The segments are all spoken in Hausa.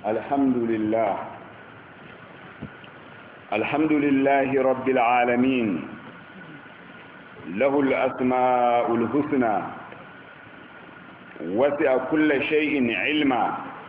الحمد لله رب العالمين، له الأسماء الحسنى، وسع كل شيء علما،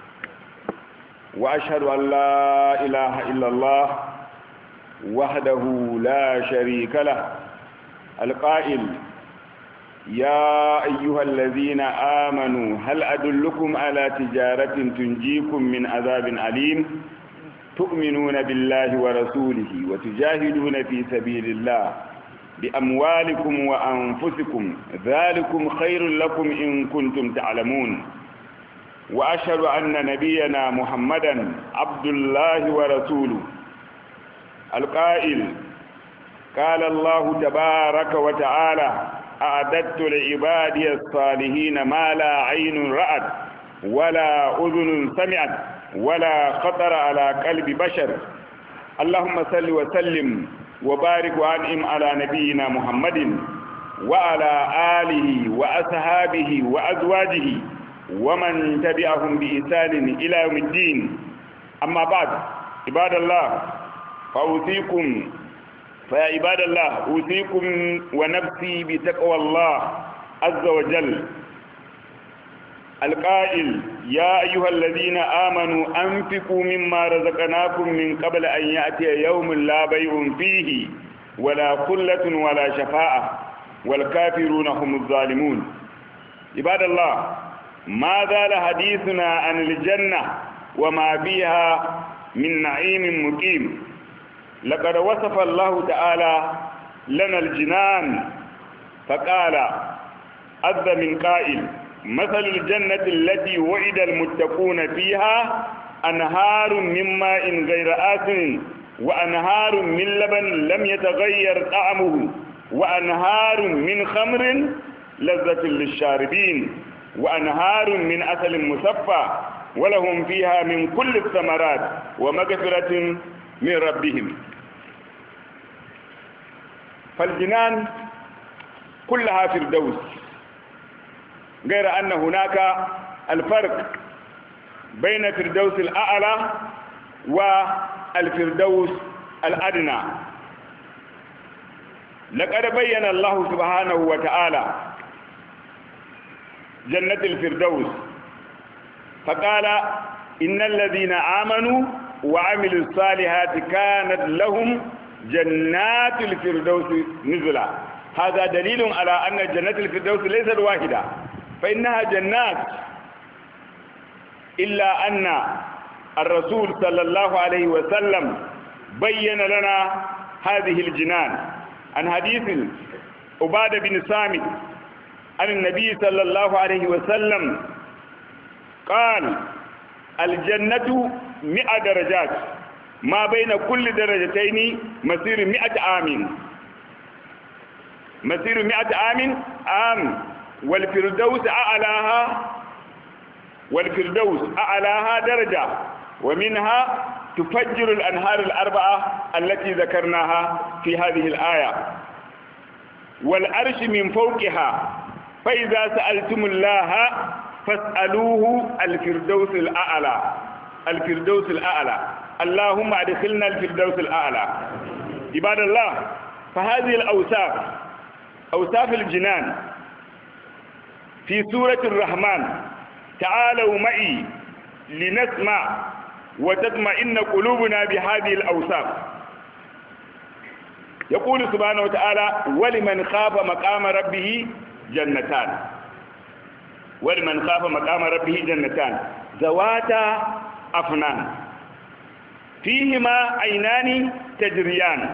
وأشهد أن لا إله إلا الله وحده لا شريك له القائل: يا أيها الذين آمنوا هل أدلكم على تجارة تنجيكم من عذاب أليم تؤمنون بالله ورسوله وتجاهدون في سبيل الله بأموالكم وأنفسكم ذلكم خير لكم إن كنتم تعلمون. وأشهد أن نبينا محمدا عبد الله ورسوله القائل: قال الله تبارك وتعالى: أعددت لعبادي الصالحين ما لا عين رأت ولا أذن سمعت ولا خطر على قلب بشر. اللهم صل وسلم وبارك وأنعم على نبينا محمد وعلى آله وأصحابه وأزواجه ومن تبعهم بإحسان إلى يوم الدين. أما بعد، عباد الله، فيا عباد الله أوصيكم ونفسي بتقوى الله عز وجل القائل: يا أيها الذين آمنوا أنفقوا مما رزقناكم من قبل أن يأتي يوم لا بيع فيه ولا خلة ولا شفاعة والكافرون هم الظالمون. عباد الله، ما زال حديثنا عن الجنة وما فيها من نعيم مقيم. لقد وصف الله تعالى لنا الجنان فقال عز من قائل: مثل الجنة التي وعد المتقون فيها أنهار من ماء غير آسن وأنهار من لبن لم يتغير طعمه وأنهار من خمر لذة للشاربين وأنهار من عسل مصفى ولهم فيها من كل الثمرات ومغفرة من ربهم. فالجنان كلها فردوس، غير أن هناك الفرق بين فردوس الأعلى والفردوس الأدنى. لقد بين الله سبحانه وتعالى جنة الفردوس فقال: إن الذين آمنوا وعملوا الصالحات كانت لهم جنات الفردوس نزلا. هذا دليل على أن جنة الفردوس ليست واحدة، فإنها جنات، إلا أن الرسول صلى الله عليه وسلم بين لنا هذه الجنان عن حديث عبادة بن صامت عن النبي صلى الله عليه وسلم قال: الجنة 100 درجات، ما بين كل درجتين مسير 100 عام، مسير 100 عام. والفردوس أعلاها درجة، ومنها تفجر الأنهار الأربعة التي ذكرناها في هذه الآية. والعرش من فوقها، فإذا سألتم الله فاسألوه الفردوس الأعلى، الفردوس الأعلى. اللهم أدخلنا الفردوس الأعلى. عباد الله، فهذه الأوصاف أوصاف الجنان في سورة الرحمن. تعالوا معي لنسمع وتطمئن قلوبنا بهذه الأوصاف. يقول سبحانه وتعالى: ولمن خاف مقام ربه جنتان، ولمن خاف مقام ربه جنتان ذواتا أفنان فيهما عينان تجريان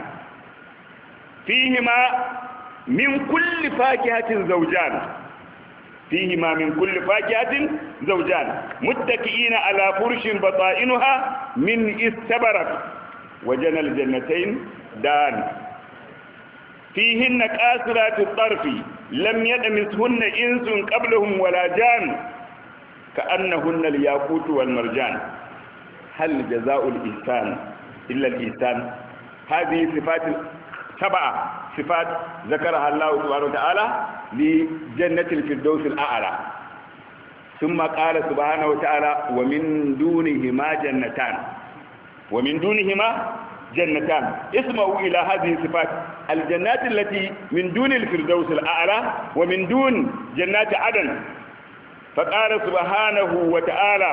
فيهما من كل فاكهة زوجان، فيهما من كل فاكهة زوجان متكئين على فرش بطائنها من استبرق وجنى الجنتين دان فيهن قاصرات الطرف لم يطمثهن إنس قبلهم ولا جان كأنهن الياقوت والمرجان هل جزاء الإحسان إلا الإحسان. هذه صفات 7 صفات ذكرها الله سبحانه وتعالى لجنة الفردوس الأعلى. ثم قال سبحانه وتعالى ومن دونهما جنتان ومن دونهما جنتان. اسمعوا إلى هذه الصفات: الجنات التي من دون الفردوس الأعلى ومن دون جنات عدن. فقال سبحانه وتعالى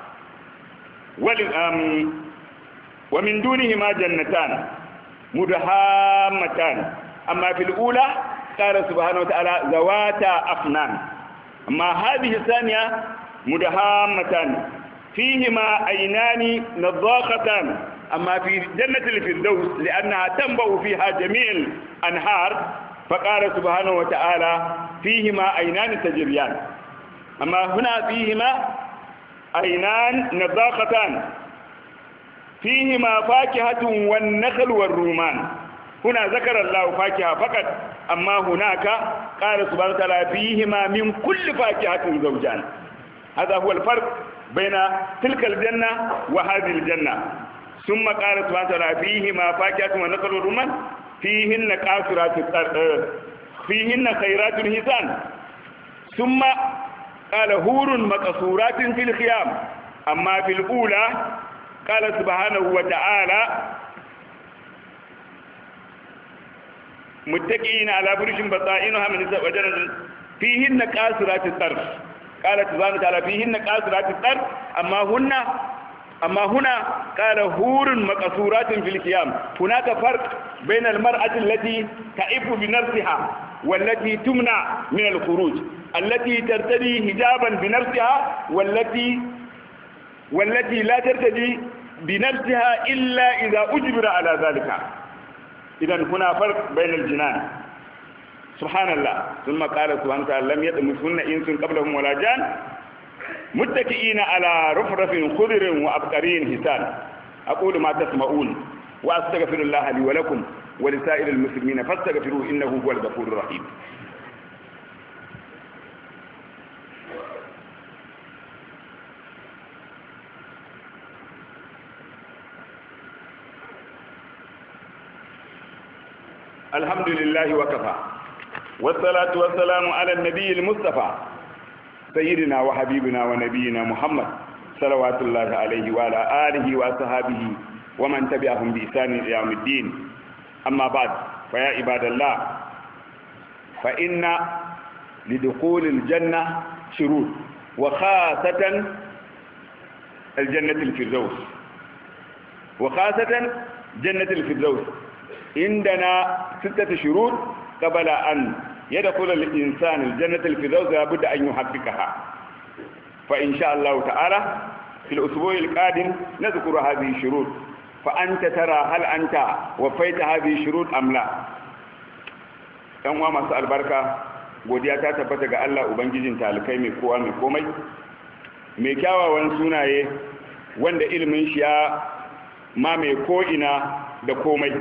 ومن دونهما جنتان مدهامتان. أما في الأولى قال سبحانه وتعالى ذواتا أفنان. أما هذه الثانية مدهامتان فيهما عينان نضاختان. أما في جنة الفردوس لأنها تنبع فيها جميع الأنهار فقال سبحانه وتعالى فيهما عينان تجريان. أما هنا فيهما عينان نضاختان فيهما فاكهة والنخل والرومان. هنا ذكر الله فاكهة فقط، أما هناك قال سبحانه وتعالى فيهما من كل فاكهة زوجان. هذا هو الفرق بين تلك الجنة وهذه الجنة. ثم قال سبحانه وتعالى فيهما فاكهة والنخل والرومان فيهن قاصرات الطرف فيهن خيرات الحسان. ثم قال هور مقصورات في الخيام. أما في الأولى قال سبحانه وتعالى متكئين على فرش بطائنها من وجنة فيهن قاصرات الطرف. قال سبحانه وتعالى فيهن قاصرات الطرف. أما هنا قال هور مقصورات في الخيام. هناك فرق بين المرأة التي تعف بنفسها والتي تمنع من الخروج، التي ترتدي حجابا بنفسها والتي لا ترتدي بنفسها إلا إذا أجبر على ذلك. إذن هنا فرق بين الجنان. سبحان الله. ثم قال سبحانه وتعالى لم يطمثهن إنس قبلهم ولا جان متكئين على رفرف خضر وأبقرين حسان. أقول ما تسمعون وأستغفر الله لي ولكم ولسائر المسلمين فاستغفروه إنه هو الغفور الرحيم. الحمد لله وكفى والصلاة والسلام على النبي المصطفى سيدنا وحبيبنا ونبينا محمد صلوات الله عليه وعلى آله وأصحابه ومن تبعهم بإحسان إلى يوم الدين. أما بعد، فيا عباد الله، فإن لدخول الجنة شروط، وخاصة الجنة الفردوس، وخاصة جنة الفردوس عندنا 6 شروط قبل أن يدخل الإنسان الجنة الفردوس لابد أن يحققها. فإن شاء الله تعالى في الأسبوع القادم نذكر هذه الشروط، فأنت ترى هل أنت وفيت هذه الشروط أم لا. ɗan uwa masu albarka, godiya ta tabbata ga Allah ubangijin talikai mai kowa mai komai, mai kyawawan sunaye wanda ilimin shi ya mamaye ko'ina da komai.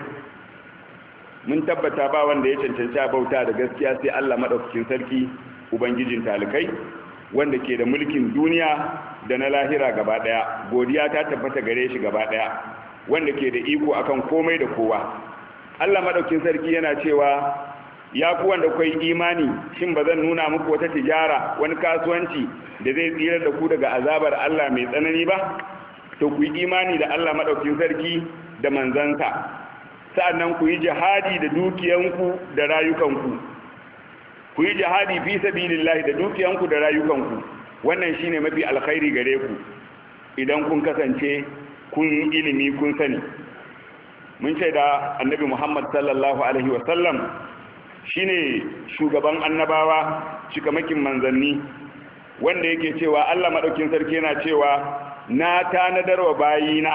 Mun tabbata ba wanda ya cancanci bauta da gaskiya sai Allah madaukakin sarki ubangijin talikai wanda ke da mulkin duniya da na lahira gaba daya. Godiya ta tabbata gare shi gaba daya wanda ke da iko akan komai da kowa. Allah madaukakin sarki yana cewa ya ku wanda kai imani, shin ba zan nuna muku wata tijara, wani kasuwanci da zai tsira da ku daga azabar Allah mai tsanani ba? To ku yi imani da Allah madaukakin sarki da manzansa, sa'annan ku yi jihadi da dukiyanku da rayukanku. Ku yi jihadi fi sabilillahi da dukiyanku da rayukanku. Wannan shine mafi alkhairi gare ku idan kun kasance kun ilimi kun sani. Mun shaida annabi Muhammad sallallahu alaihi wasallam shine shugaban annabawa, cikamakin manzanni, wanda yake cewa Allah madaukin sarki yana cewa na tanadarwa bayina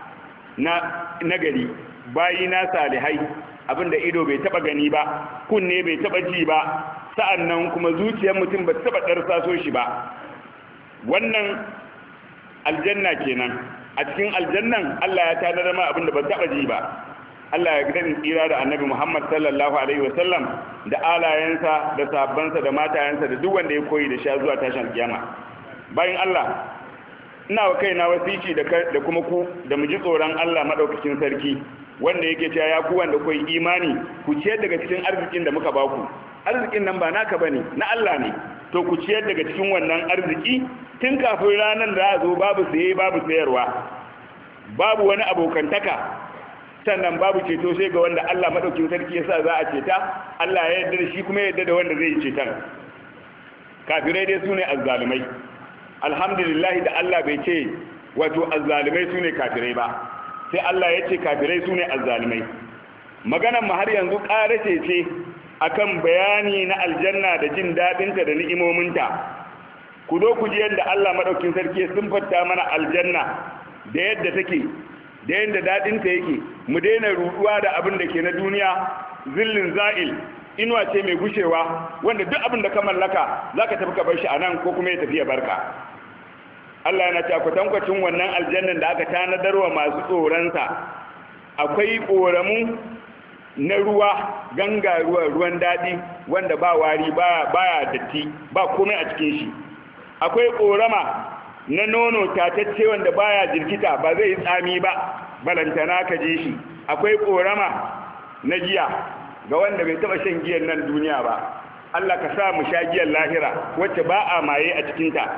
na nagari, bayina salihai, abinda ido bai taba gani ba, kunne bai taba ji ba, sa'annan kuma zuciyar mutum ba taba darsaso shi ba. Wannan aljanna kenan. A cikin aljannan Allah ya tanadar ma abinda ba taba ji ba. Allah ya gidan tsira da annabi Muhammad sallallahu alaihi wasallam da alayensa da sahabbansa da matayensa da duk wanda ya koyi da sha zuwa tashin kiyama. Bayan Allah, ina wa kaina wasici da kuma ku da mu ji tsoron Allah madaukakin sarki, wanda yake cewa ya ku wanda koyi imani ku ciyar daga cikin arzikin da muka baku, arzikin nan ba naka bane na Allah ne to ku ciyar daga cikin wannan arziki tun kafin ranar da za zo babu saye babu sayarwa babu wani abokantaka sannan babu ceto sai ga wanda Allah madaukin sarki yasa za a ceta Allah ya yarda da shi kuma ya yarda da wanda zai cetar kafirai dai sune azzalumai alhamdulillah da Allah bai ce wato azzalumai sune kafirai ba sai Allah ya ce kafirai sune azzalumai maganar mu har yanzu ƙarace ce akan bayani na aljanna da jin dadinta da ni'imominta ku zo ku ji yadda Allah madaukin sarki ya sunfata mana aljanna da yadda take da yadda dadinta yake mu daina ruduwa da abin da ke na duniya zillin za'il inuwa ce mai gushewa wanda duk abin da ka mallaka zaka tafi ka bar shi anan ko kuma ya tafi ya barka Allah yana cewa kwatankwacin wannan aljannan da aka tanadarwa masu tsoronsa akwai koramu na ruwa ganga ruwan daɗi wanda ba wari baya datti ba komai a cikin shi akwai korama na nono tatacce wanda baya jirkita ba zai tsami ba balantana ka je shi akwai korama na giya ga wanda bai taba shan giyan nan duniya ba Allah ka sa mu sha giyan lahira wacce ba a maye a cikin ta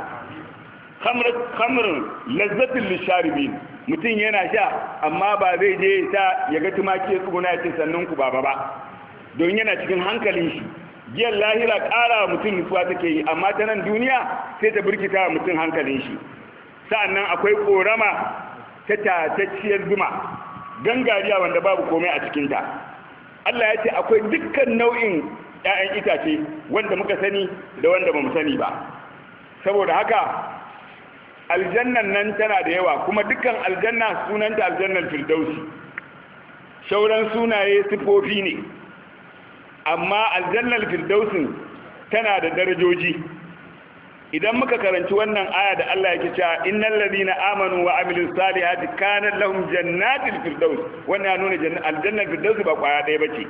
khamrun lazzatul lisharibin mutum yana sha amma ba zai je ta ya ga tumaki ya tsuguna ya ce sannan ku baba ba don yana cikin hankalin shi giyan lahira ƙara mutum nutsuwa take yi amma ta nan duniya sai ta burkita mutum hankalin shi sa'annan akwai korama ta tatacciyar zuma gangariya wanda babu komai a cikinta Allah ya ce akwai dukkan nau'in 'ya'yan itace wanda muka sani da wanda ba mu sani ba saboda haka aljannan nan tana da yawa kuma dukkan aljanna sunanta aljannar firdausi shauran sunaye sifofi ne amma aljannar firdausin tana da darajoji idan muka karanci wannan aya da Allah yake cewa innal ladina amanu wa amilus salihati kanat lahum jannatul firdaus wannan nuna aljannar firdausi ba kwaya ɗaya bace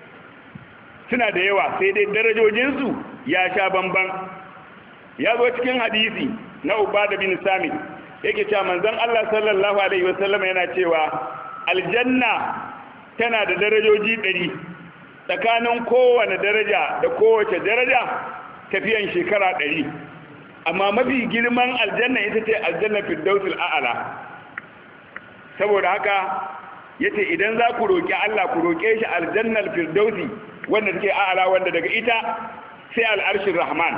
suna da yawa sai dai darajojin su ya sha bamban ya zo cikin hadisi na Ubada bin Samit yake cewa manzon Allah sallallahu alaihi wasallam yana cewa aljanna tana da darajoji 100 tsakanin kowane daraja da kowace daraja tafiyan shekara 100 amma mafi girman aljanna ita ce aljanna firdausul a'la saboda haka yace idan za ku roki Allah ku roke shi aljannal firdausi wanda take a'la wanda daga ita sai al'arshir rahman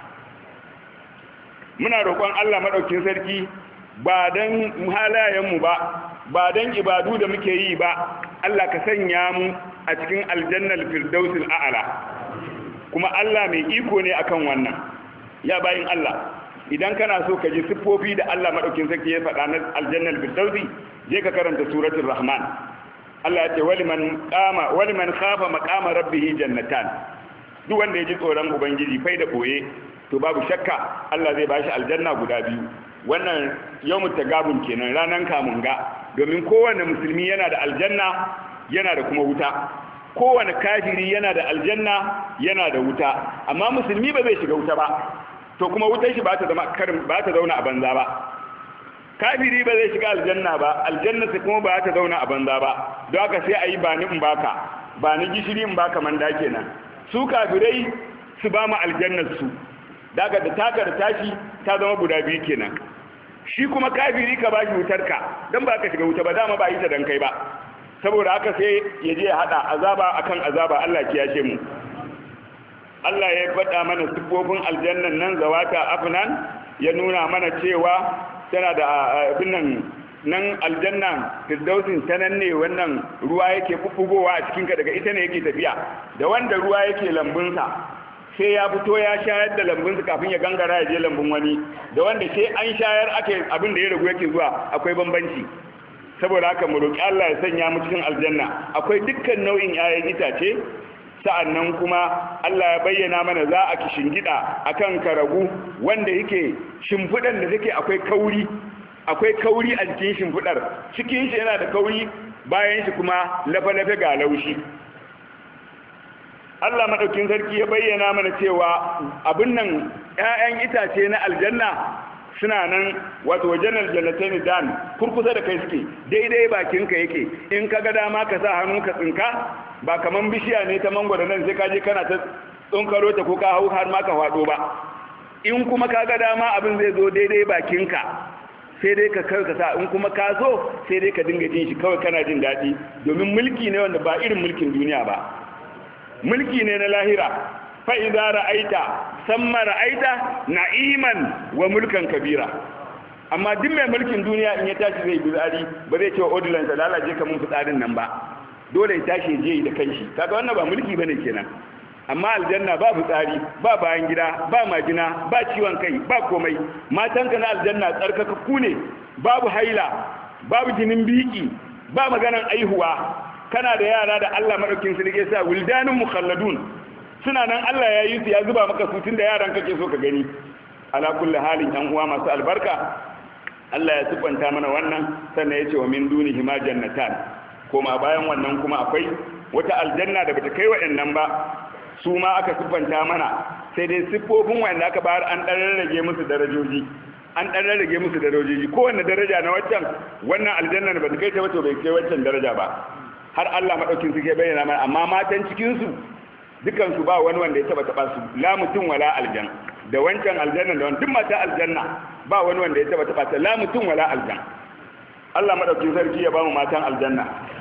muna roƙon Allah madaukin sarki ba dan halayenmu ba dan ibadu da muke yi ba Allah ka sanya mu a cikin aljannal firdausil a'la kuma Allah mai iko ne akan wannan ya bayin Allah idan kana so ka ji siffofi da Allah madaukin sarki ya faɗa na aljannal firdausi je ka karanta suratul rahman Allah ya ce waliman khafa maqama rabbih jannatan duk wanda ya ji tsoron ubangiji fai da boye to babu shakka Allah zai bashi aljanna guda biyu wannan yawmut tagabun kenan ranan kamunga domin kowanne musulmi yana da aljanna yana da kuma wuta kowanne kafiri yana da aljanna yana da wuta amma musulmi ba zai shiga wuta ba to kuma wutar shi ba ta zauna a banza ba kafiri ba zai shiga aljanna ba aljanna sai kuma ba ta zauna a banza ba don haka sai ayi ba ni in baka ba ni gishiri in baka manda kenan su kafirai su ba mu aljannar su daga da taka da tashi ta zama guda biyu kenan shi kuma kafiri ka bashi wutarka dan ba ka shiga wuta ba dama ba yi ta dan kai ba saboda haka sai ya je ya hada azaba akan azaba Allah ya kiyashe mu Allah ya faɗa mana sifofin aljannan nan zawata afnan ya nuna mana cewa tana da abin nan aljanna firdausin ta nan ne wannan ruwa yake bubbugowa a cikinka daga ita ne yake tafiya da wanda ruwa yake lambunsa sai ya fito ya shayar da lambunsa kafin ya gangara ya je lambun wani da wanda sai an shayar ake abin da ya ragu yake zuwa akwai bambanci saboda haka mu roki Allah ya sanya mu cikin aljanna akwai dukkan nau'in 'ya'yan itace sa'annan kuma Allah ya bayyana mana za a kishingida akan karagu wanda yake shimfidan da take akwai kauri a jikin shimfidar cikin shi yana da kauri bayan shi kuma lafe-lafe ga laushi Allah madaukin sarki ya bayyana mana cewa abin nan 'ya'yan itace na aljanna suna nan wato wajenar jannatain dan kurkusa da kai suke daidai bakinka yake in ka ga dama ka sa hannu ka tsinka ba kaman bishiya ne ta mangwaro nan sai ka je kana ta tsunkaro ta ko ka hau har ma ka faɗo ba. In kuma ka ga dama abin zai zo daidai bakinka sai dai ka kai ka sa, in kuma ka so sai dai ka dinga jin shi kawai kana jin daɗi, domin mulki ne wanda ba irin mulkin duniya ba, mulki ne na lahira. fa idza ra'aita samma ra'aita na'iman wa mulkan kabira. Amma duk mai mulkin duniya in ya tashi zai bizari ba zai ce wa ordinance da lalace ka mun fitsarin nan ba, dole ya tashi je da kanshi. Kaga wannan ba mulki bane kenan. Amma aljanna ba fitsari, ba bayan gida, ba majina, ba ciwon kai, ba komai. Matanka na aljanna tsarkakakku ne, babu haila, babu jinin biki, ba maganan aihuwa. Kana da yara da Allah madaukin sarki sa wildanun mukhalladun, suna nan Allah ya yi su ya zuba maka su tunda yaran kake so ka gani. Ala kulli halin yan uwa masu albarka, Allah ya sifanta mana wannan, sannan ya ce wa min dunihi ma jannatan. Koma bayan wannan kuma akwai wata aljanna da bata kai wa'annan ba, su ma aka siffanta mana, sai dai siffofin wanda aka bayar an ɗan rarrage musu darajoji, an ɗan rarrage musu darajoji. Kowanne daraja na waccan, wannan aljanna da ba ta kai ta wato bai kai waccan daraja ba, har Allah maɗaukin suke bayyana mana. Amma matan cikinsu dukansu ba wani wanda ya taɓa su, la mutum wala aljan. Da wancan aljanna da wani duk mata aljanna ba wani wanda ya taɓa ta, la mutum wala aljan. Allah maɗaukin sarki ya ba mu matan aljanna.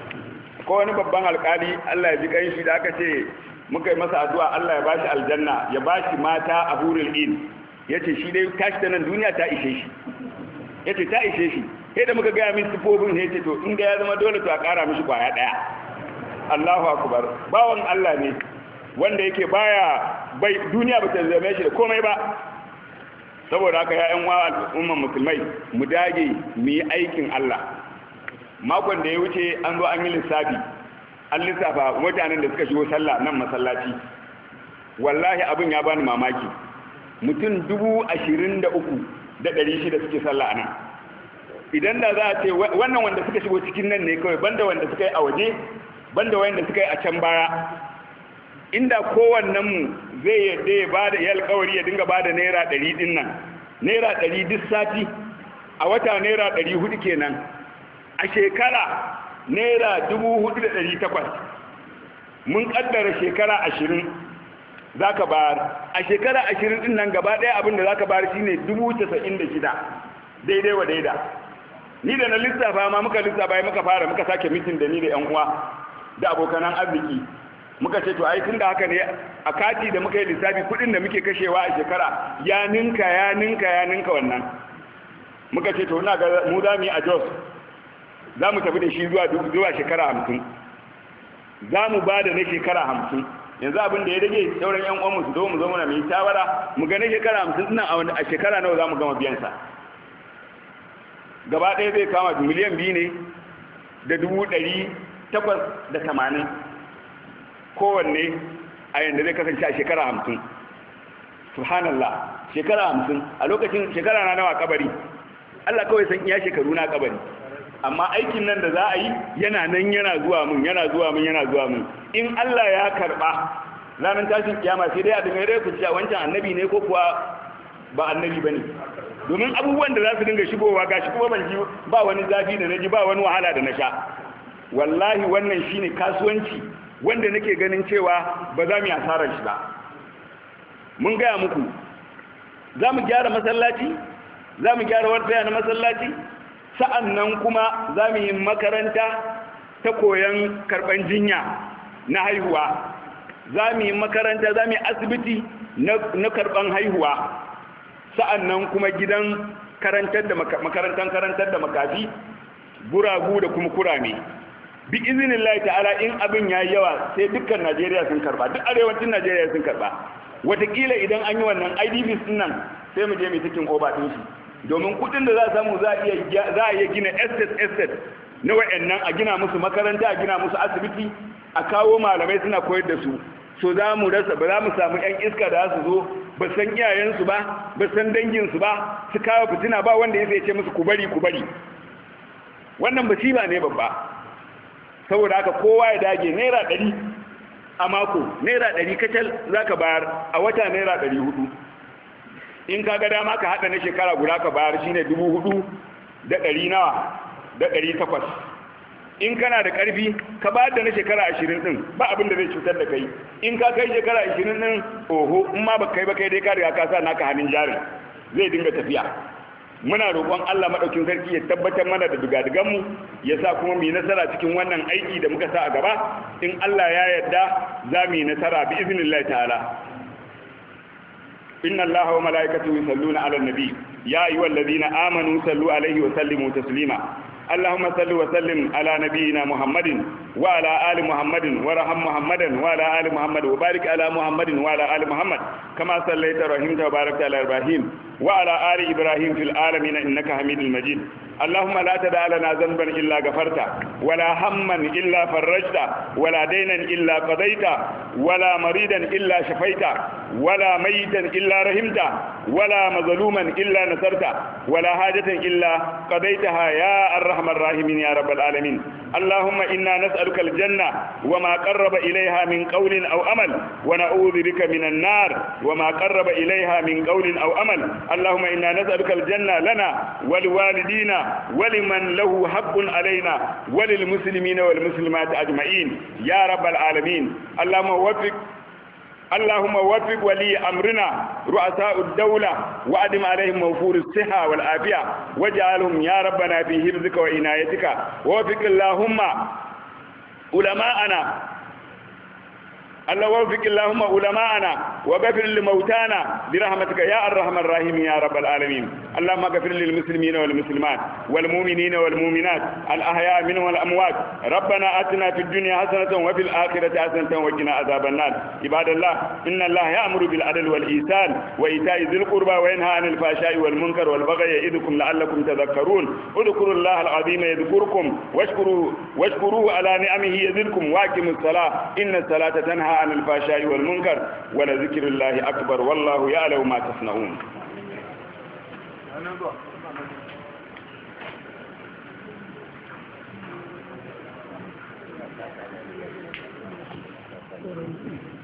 Ko wani babban alƙali Allah ya ji ƙanshi da aka ce muka yi masa addu'a Allah ya bashi aljanna, ya bashi mata a hurul in, yace shi dai tashi ta nan duniya ta ishe shi, yace ta ishe shi. Sai da muka gaya min sifofin, sai ce to in ga ya zama dole to a ƙara mishi kwaya ɗaya. Allahu akbar, bawan Allah ne wanda yake bai duniya ba ta zame shi da komai ba. Saboda haka ya ƴan wa al'umman musulmai mu dage mu yi aikin Allah. Makon da ya wuce an zo an yi lissafi, an lissafa mutanen da suka shigo sallah nan masallaci. Wallahi abin ya bani mamaki, mutum 23,600 suke sallah anan. Idan da za a ce wannan wanda suka shigo cikin nan ne kawai, banda wanda suka yi a waje, banda wanda suka yi a can baya, inda kowannen mu zai yadda ya bada ya alƙawari ya dinga bada naira 100 din nan, naira 100 duk sati, a wata naira 400 kenan, a shekara naira 4,800. Mun kaddara shekara 20 za ka bayar, a shekara 20 din nan gaba ɗaya abinda za ka bayar shine 96,000 daidai wa daida. Ni da na lissafa ma muka lissafa muka sake mitin da ni da 'yan uwa da abokanan arziki, muka ce to ai tun da haka ne a kati da muka yi lissafi kudin da muke kashewa a shekara ya ninka wannan. Muka ce to ina ga mu za mu yi a Jos, za mu tafi da shi zuwa shekara 50, za mu ba da na shekara 50. Yanzu abin da ya rage sauran 'yan uwanmu su zo mu zama na mai shawara mu ga na shekara 50 ina a shekara nawa za mu gama biyansa. Gaba ɗaya zai kama miliyan 2 ne da 880 kowanne a yanda zai kasance a shekara 50. Subhanallah, shekara 50 a lokacin shekara na nawa kabari, Allah kawai san iya shekaru na kabari. Amma aikin nan da za a yi yana nan yana zuwa mun. In Allah ya karba ranar tashin kiyama sai dai a dinga rai ku cewa wancan annabi ne ko kuwa ba annabi bane, domin abubuwan da za su dinga shigowa gashi kuma ban ji ba wani zafi da naji, ba wani wahala da na sha. Wallahi wannan shine kasuwanci wanda nake ganin cewa ba za mu yi asarar shi ba. Mun gaya muku za mu gyara masallaci, za mu gyara warfaya na masallaci, sa'an nan kuma za mu yi makaranta ta koyon karɓar jinya na haihuwa, za mu yi makaranta, za mu yi asibiti na karɓar haihuwa, sa'an nan kuma gidan makarantar karantar da makafi, guragu da kuma kurame. Bi izinin Allah ta'ala in abin ya yi yawa sai dukkan Najeriya sun karɓa, duk arewacin Najeriya sun karɓa. Wataƙila idan an yi wannan IDPs nan sai mu je mai cikin oba ɗin shi. Domin kudin da za a samu za a iya gina estate na wa'annan, a gina musu makaranta, a gina musu asibiti, a kawo malamai suna koyar da su. So za mu samu 'yan iska da za su zo ba san iyayensu ba san danginsu ba, su kawo fitina ba wanda ya ce musu ku bari. Wannan musiba ne babba. Saboda haka kowa ya dage naira 100 a mako, naira 100 kacal za ka bayar, a wata naira 400. In ka ga dama ka haɗa na shekara guda ka bayar shine 4,800. in kana da ƙarfi ka ba da na shekara 20 din ba abin da zai cutar da kai in ka kai shekara 20 din oho in ma ba kai ba kai dai ka riga ka sa naka hannun jarin zai dinga tafiya. Muna roƙon Allah madaukin sarki ya tabbatar mana da dugadigan mu ya sa kuma mu yi nasara cikin wannan aiki da muka sa a gaba. In Allah ya yarda za mu yi nasara bi iznillahi ta'ala. inna Allaha wa malaikatahu yusalluna 'alan nabi ya ayyuhallazina amanu sallu 'alaihi wa sallimu taslima. اللهم صل وسلم على نبينا محمد وعلى آل محمد وارحم محمدا وعلى آل محمد وبارك على محمد وعلى آل محمد كما صليت ورحمت وباركت على إبراهيم وعلى آل إبراهيم في العالمين إنك حميد مجيد. اللهم لا تدع لنا ذنبا إلا غفرته ولا هما إلا فرجته ولا دينا إلا قضيته ولا مريدا إلا شفيته ولا ميتا إلا رحمته ولا مظلوما إلا نصرته ولا حاجة إلا قضيتها يا الرحمن الراحمين يا رب العالمين. اللهم إنا نسألك الجنة وما قرب إليها من قول أو أمل ونعوذ بك من النار وما قرب إليها من قول أو أمل. اللهم إنا نسألك الجنة لنا ولوالدينا ولمن له حق علينا وللمسلمين والمسلمات أجمعين يا رب العالمين. اللهم وفق ولي أمرنا رؤساء الدولة وأدم عليهم موفور الصحة والعافية واجعلهم يا ربنا في حفظك وعنايتك ووفق اللهم علماءنا وفق اللهم علماءنا وغفر لموتانا برحمتك يا الرحمن الرحيم يا رب العالمين. اللهم اغفر للمسلمين والمسلمات والمؤمنين والمؤمنات الأحياء منهم والأموات. ربنا آتنا في الدنيا حسنة وفي الآخرة حسنة وقنا عذاب النار. عباد الله إن الله يأمر بالعدل والإحسان وإيتاء ذي القربى وينهى عن الفحشاء والمنكر والبغي يعظكم لعلكم تذكرون. اذكروا الله العظيم يذكركم واشكروه على نعمه يزدكم واقيموا الصلاة إن الصلاة تنهى عن الفحشاء والمنكر ولذكر الله أكبر والله يعلم ما تصنعون.